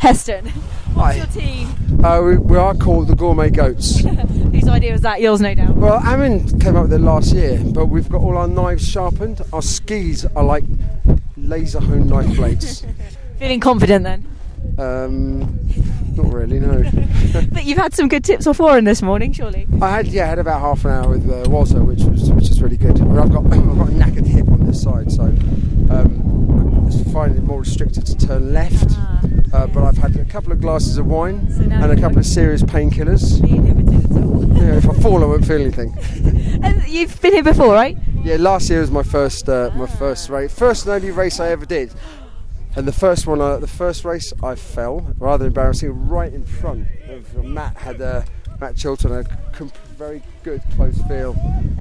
Heston. What's your team? We are called the Gourmet Goats. Whose idea was that? Yours, no doubt. Well, Amin came up with it last year, but we've got all our knives sharpened. Our skis are like laser honed knife blades. Feeling confident then? Not really, no. But you've had some good tips off Warren this morning, surely? I had about half an hour with Wazza, which is really good. I mean, I've got a knackered hip on this side, so I find it more restricted to turn left. But I've had a couple of glasses of wine and a couple of serious painkillers. Be inhibited at all. Yeah, if I fall, I won't feel anything. And you've been here before, right? Yeah, last year was my first race, first and only race I ever did. And the first race I fell, rather embarrassing, right in front of Matt Chilton, a very good close field.